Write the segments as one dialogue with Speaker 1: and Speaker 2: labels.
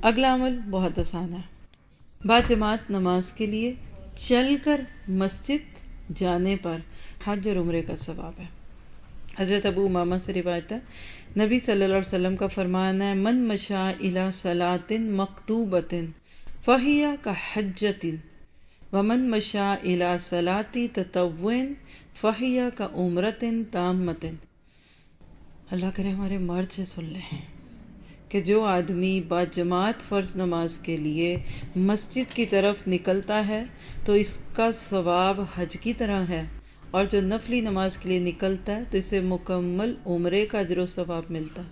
Speaker 1: اگلا عمل بہت آسان ہے. باجماعت نماز کے لیے چل کر مسجد جانے پر حج اور عمرے کا ثواب ہے. حضرت ابو امامہ سے روایت ہے، نبی صلی اللہ علیہ وسلم کا فرمان ہے، من مشا الی صلاۃ مکتوبۃ فہی کحجۃ ومن مشا الی صلاۃ تطوع فہی کعمرۃ تامۃ. اللہ کرے ہمارے مرد سے سن لیں کہ جو آدمی باجماعت فرض نماز کے لیے مسجد کی طرف نکلتا ہے تو اس کا ثواب حج کی طرح ہے، اور جو نفلی نماز کے لیے نکلتا ہے تو اسے مکمل عمرے کا اجر و ثواب ملتا.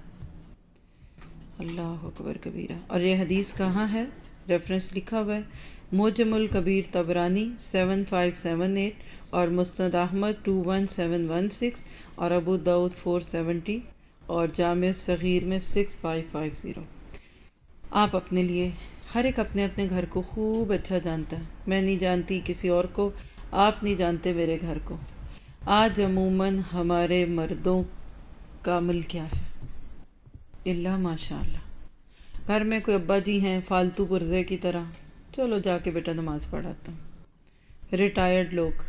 Speaker 1: اللہ اکبر کبیرہ. اور یہ حدیث کہاں ہے؟ ریفرنس لکھا ہوا ہے معجم الکبیر طبرانی 7578 اور مسند احمد 21716 اور ابو داؤد 470 اور جامع صغیر میں 6550. آپ اپنے لیے، ہر ایک اپنے اپنے گھر کو خوب اچھا جانتا ہے. میں نہیں جانتی کسی اور کو، آپ نہیں جانتے میرے گھر کو. آج عموماً ہمارے مردوں کا عمل کیا ہے؟ اللہ ماشاء اللہ، گھر میں کوئی ابا جی ہیں فالتو پرزے کی طرح، چلو جا کے بیٹا نماز پڑھاتا ہوں. ریٹائرڈ لوگ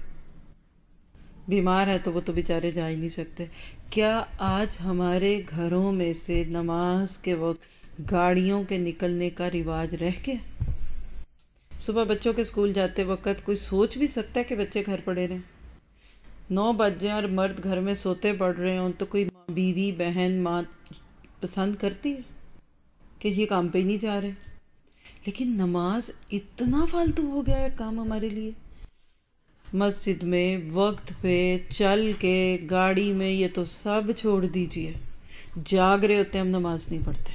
Speaker 1: بیمار ہیں تو وہ تو بیچارے جا ہی نہیں سکتے. کیا آج ہمارے گھروں میں سے نماز کے وقت گاڑیوں کے نکلنے کا رواج رہ گیا؟ صبح بچوں کے اسکول جاتے وقت کوئی سوچ بھی سکتا ہے کہ بچے گھر پڑے رہیں؟ 9 بج جائیں اور مرد گھر میں سوتے پڑ رہے ہوں تو کوئی بیوی بہن ماں پسند کرتی ہے کہ یہ کام پہ ہی نہیں جا رہے؟ لیکن نماز اتنا فالتو ہو گیا ہے کام ہمارے لیے. مسجد میں وقت پہ چل کے گاڑی میں یہ تو سب چھوڑ دیجئے، جاگ رہے ہوتے ہم نماز نہیں پڑھتے.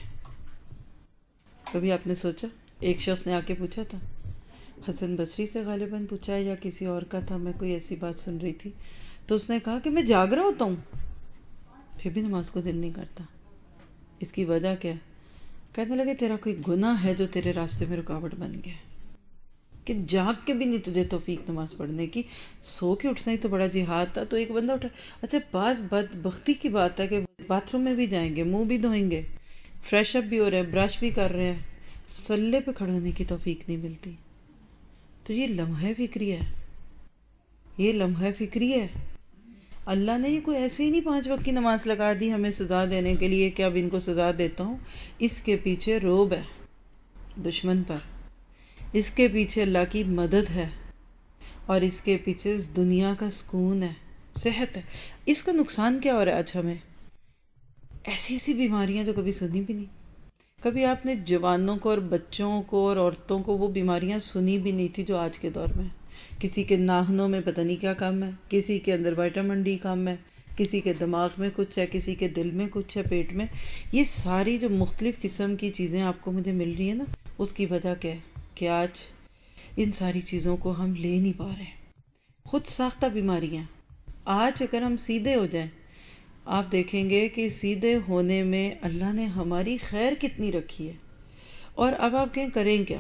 Speaker 1: کبھی آپ نے سوچا؟ ایک شخص نے آ کے پوچھا تھا، حسن بصری سے غالباً پوچھا یا کسی اور کا تھا، میں کوئی ایسی بات سن رہی تھی، تو اس نے کہا کہ میں جاگ رہا ہوتا ہوں پھر بھی نماز کو دل نہیں کرتا. اس کی وجہ کیا ہے؟ کہنے لگے تیرا کوئی گناہ ہے جو تیرے راستے میں رکاوٹ بن گیا کہ جاگ کے بھی نہیں تجھے توفیق نماز پڑھنے کی. سو کے اٹھنا ہی تو بڑا جہاد تھا. تو ایک بندہ اٹھا، اچھا بعض بدبختی کی بات ہے کہ باتھ روم میں بھی جائیں گے، منہ بھی دھوئیں گے، فریش اپ بھی ہو رہے ہیں، برش بھی کر رہے ہیں، سلے پہ کھڑے ہونے کی توفیق نہیں ملتی. تو یہ لمحہ فکری ہے، یہ لمحہ فکری ہے. اللہ نے یہ کوئی ایسے ہی نہیں 5 وقت کی نماز لگا دی ہمیں سزا دینے کے لیے کہ اب ان کو سزا دیتا ہوں. اس کے پیچھے روب ہے دشمن پر، اس کے پیچھے اللہ کی مدد ہے، اور اس کے پیچھے اس دنیا کا سکون ہے، صحت ہے. اس کا نقصان کیا ہو رہا ہے آج ہمیں؟ ایسی ایسی بیماریاں جو کبھی سنی بھی نہیں. کبھی آپ نے جوانوں کو اور بچوں کو اور عورتوں کو وہ بیماریاں سنی بھی نہیں تھی جو آج کے دور میں. کسی کے ناخنوں میں پتہ نہیں کیا کام ہے، کسی کے اندر وٹامن ڈی کام ہے، کسی کے دماغ میں کچھ ہے، کسی کے دل میں کچھ ہے، پیٹ میں. یہ ساری جو مختلف قسم کی چیزیں آپ کو مجھے مل رہی ہیں نا، اس کی وجہ کیا ہے کہ آج ان ساری چیزوں کو ہم لے نہیں پا رہے. خود ساختہ بیماریاں. آج اگر ہم سیدھے ہو جائیں، آپ دیکھیں گے کہ سیدھے ہونے میں اللہ نے ہماری خیر کتنی رکھی ہے. اور اب آپ کہیں کریں کیا؟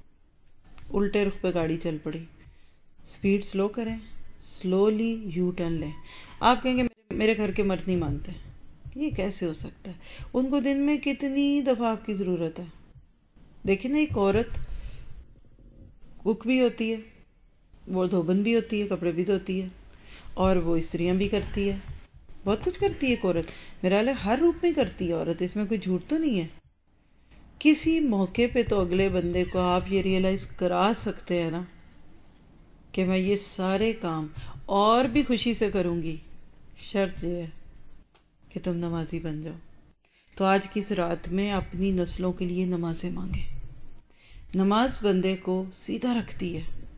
Speaker 1: الٹے رخ پہ گاڑی چل پڑی، سپیڈ سلو کریں، سلولی یو ٹرن لیں. آپ کہیں گے میرے گھر کے مرد نہیں مانتے. یہ کیسے ہو سکتا ہے؟ ان کو دن میں کتنی دفعہ آپ کی ضرورت ہے. دیکھیں نا، ایک عورت کک بھی ہوتی ہے، وہ دھوبن بھی ہوتی ہے، کپڑے بھی دھوتی ہے، اور وہ استریاں بھی کرتی ہے، بہت کچھ کرتی ہے ایک عورت. میرا خیال ہے ہر روپ میں کرتی ہے عورت، اس میں کوئی جھوٹ تو نہیں ہے. کسی موقع پہ تو اگلے بندے کو آپ یہ ریئلائز کرا سکتے ہیں نا کہ میں یہ سارے کام اور بھی خوشی سے کروں گی، شرط یہ ہے کہ تم نمازی بن جاؤ. تو آج کی اس رات میں اپنی نسلوں کے لیے نمازیں مانگیں. نماز بندے کو سیدھا رکھتی ہے.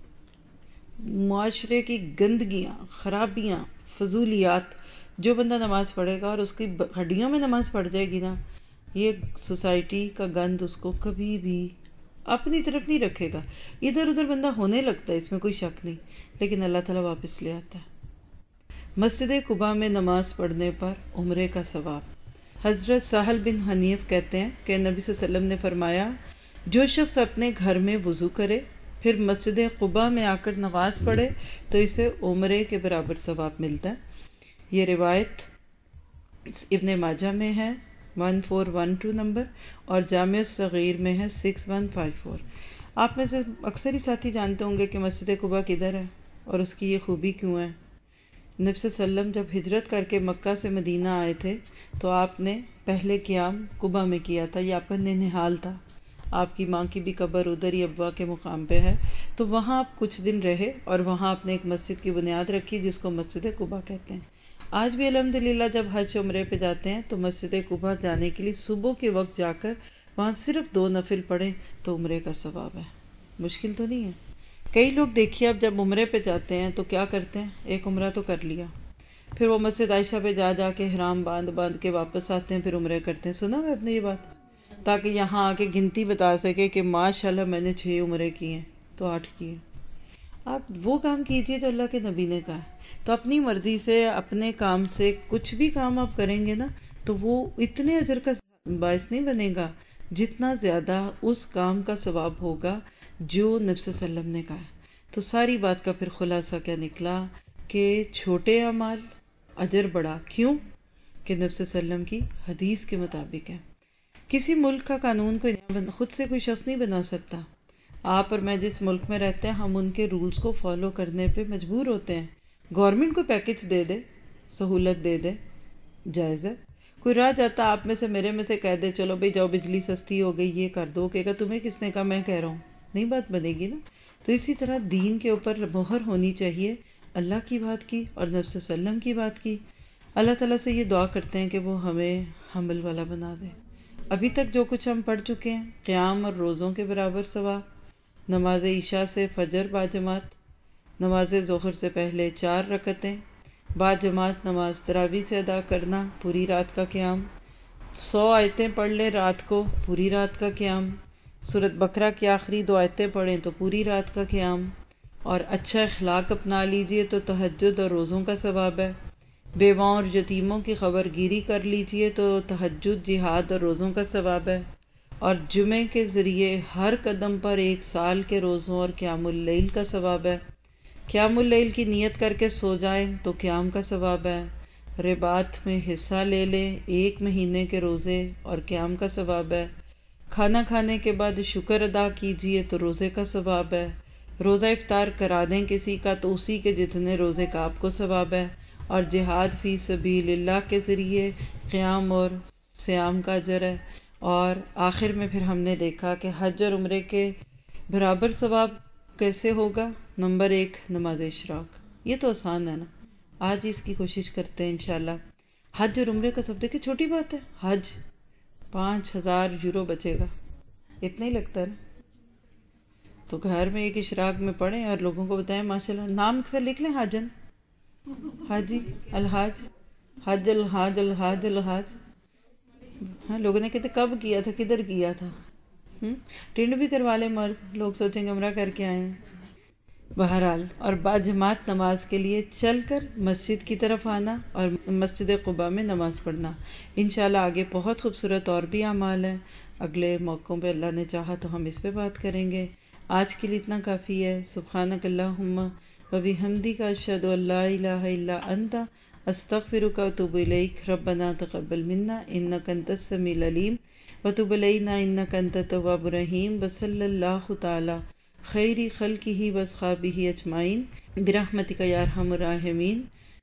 Speaker 1: معاشرے کی گندگیاں، خرابیاں، فضولیات، جو بندہ نماز پڑھے گا اور اس کی ہڈیوں میں نماز پڑھ جائے گی نا، یہ سوسائٹی کا گند اس کو کبھی بھی اپنی طرف نہیں رکھے گا. ادھر ادھر بندہ ہونے لگتا ہے، اس میں کوئی شک نہیں، لیکن اللہ تعالیٰ واپس لے آتا ہے. مسجد قباء میں نماز پڑھنے پر عمرے کا ثواب. حضرت سہل بن حنیف کہتے ہیں کہ نبی صلی اللہ علیہ وسلم نے فرمایا، جو شخص اپنے گھر میں وضو کرے پھر مسجد قباء میں آ کر نماز پڑھے تو اسے عمرے کے برابر ثواب ملتا ہے. یہ روایت ابن ماجہ میں ہے 1412 نمبر، اور جامع الصغیر میں ہے 6154۔ آپ میں سے اکثر ہی ساتھی جانتے ہوں گے کہ مسجد قباء کدھر ہے اور اس کی یہ خوبی کیوں ہے۔ نبی صلی اللہ علیہ وسلم جب ہجرت کر کے مکہ سے مدینہ آئے تھے تو آپ نے پہلے قیام قباء میں کیا تھا، یہ آپ کا ننہال تھا۔ آپ کی ماں کی بھی قبر ادھر ہی ابوا کے مقام پہ ہے، تو وہاں آپ کچھ دن رہے اور وہاں آپ نے ایک مسجد کی بنیاد رکھی جس کو مسجد قباء کہتے ہیں۔ آج بھی الحمدللہ جب حج عمرے پہ جاتے ہیں تو مسجد قباء جانے کے لیے صبح کے وقت جا کر وہاں صرف 2 نفل پڑھیں تو عمرے کا ثواب ہے۔ مشکل تو نہیں ہے۔ کئی لوگ دیکھیے اب جب عمرے پہ جاتے ہیں تو کیا کرتے ہیں، ایک عمرہ تو کر لیا، پھر وہ مسجد عائشہ پہ جا کے احرام باندھ کے واپس آتے ہیں، پھر عمرے کرتے ہیں۔ سنا ہے آپ نے یہ بات؟ تاکہ یہاں آ کے گنتی بتا سکے کہ ماشاءاللہ میں نے 6 عمرے کیے ہیں تو 8 کیے۔ آپ وہ کام کیجئے جو اللہ کے نبی نے کہا ہے۔ تو اپنی مرضی سے اپنے کام سے کچھ بھی کام آپ کریں گے نا تو وہ اتنے اجر کا باعث نہیں بنے گا جتنا زیادہ اس کام کا ثواب ہوگا جو نبی صلی اللہ علیہ وسلم نے کہا ہے۔ تو ساری بات کا پھر خلاصہ کیا نکلا کہ چھوٹے اعمال اجر بڑا، کیوں کہ نبی صلی اللہ علیہ وسلم کی حدیث کے مطابق ہے۔ کسی ملک کا قانون خود سے کوئی شخص نہیں بنا سکتا۔ آپ اور میں جس ملک میں رہتے ہیں ہم ان کے رولز کو فالو کرنے پہ مجبور ہوتے ہیں۔ گورنمنٹ کو پیکج دے دے، سہولت دے دے، جائز ہے۔ کوئی راہ جاتا آپ میں سے میرے میں سے کہہ دے چلو بھئی جاؤ بجلی سستی ہو گئی یہ کر دو، کہے گا تمہیں کس نے کہا، میں کہہ رہا ہوں، نہیں بات بنے گی نا۔ تو اسی طرح دین کے اوپر مہر ہونی چاہیے، اللہ کی بات کی اور نبی صلی اللہ علیہ وسلم کی بات کی۔ اللہ تعالیٰ سے یہ دعا کرتے ہیں کہ وہ ہمیں حمل والا بنا دے۔ ابھی تک جو کچھ ہم پڑھ چکے ہیں، قیام اور روزوں کے برابر ثواب، نماز عشاء سے فجر باجماعت، نماز ظہر سے پہلے 4 رکعتیں، باجماعت نماز تراویح سے ادا کرنا، پوری رات کا قیام، 100 آیتیں پڑھ لیں رات کو، پوری رات کا قیام، سورۃ بقرہ کی آخری 2 آیتیں پڑھیں تو پوری رات کا قیام، اور اچھا اخلاق اپنا لیجئے تو تہجد اور روزوں کا ثواب ہے۔ بیواؤں اور یتیموں کی خبر گیری کر لیجئے تو تہجد، جہاد اور روزوں کا ثواب ہے۔ اور جمعے کے ذریعے ہر قدم پر 1 سال کے روزوں اور قیام اللیل کا ثواب ہے۔ قیام اللیل کی نیت کر کے سو جائیں تو قیام کا ثواب ہے۔ رباط میں حصہ لے لیں، 1 مہینے کے روزے اور قیام کا ثواب ہے۔ کھانا کھانے کے بعد شکر ادا کیجئے تو روزے کا ثواب ہے۔ روزہ افطار کرا دیں کسی کا تو اسی کے جتنے روزے کا آپ کو ثواب ہے۔ اور جہاد فی سبیل اللہ کے ذریعے قیام اور صیام کا اجر ہے۔ اور آخر میں پھر ہم نے دیکھا کہ حج اور عمرے کے برابر ثواب کیسے ہوگا۔ نمبر 1 نماز اشراق، یہ تو آسان ہے نا، آج اس کی کوشش کرتے ہیں انشاءاللہ۔ حج اور عمرے کا سب دیکھیں چھوٹی بات ہے، حج 5000 یورو بچے گا، اتنا ہی لگتا ہے نا۔ تو گھر میں ایک اشراق میں پڑھیں اور لوگوں کو بتائیں، ماشاءاللہ نام سے لکھ لیں، حاجن، حاجی، الحاج، حج الحاج، الحاج الحاج۔ ہاں لوگوں نے کہتے کب کیا تھا، کدھر کیا تھا، ٹرینڈ بھی کروا لیں مرد، لوگ سوچیں گے عمرہ کر کے آئے ہیں۔ بہرحال، اور باجماعت نماز کے لیے چل کر مسجد کی طرف آنا اور مسجد قباء میں نماز پڑھنا۔ انشاءاللہ آگے بہت خوبصورت اور بھی اعمال ہیں، اگلے موقعوں پہ اللہ نے چاہا تو ہم اس پہ بات کریں گے۔ آج کے لیے اتنا کافی ہے۔ سبحانک اللہم وبحمدک، اشہد ان لا الہ الا انت، استغفرک واتوب الیک۔ ربنا تقبل منا انک انت السمیع العلیم وتب علینا انک انت التواب الرحیم، وصلی اللہ تعالی خیر خلقہ واصحابہ اجمعین برحمتک یا ارحم الراحمین۔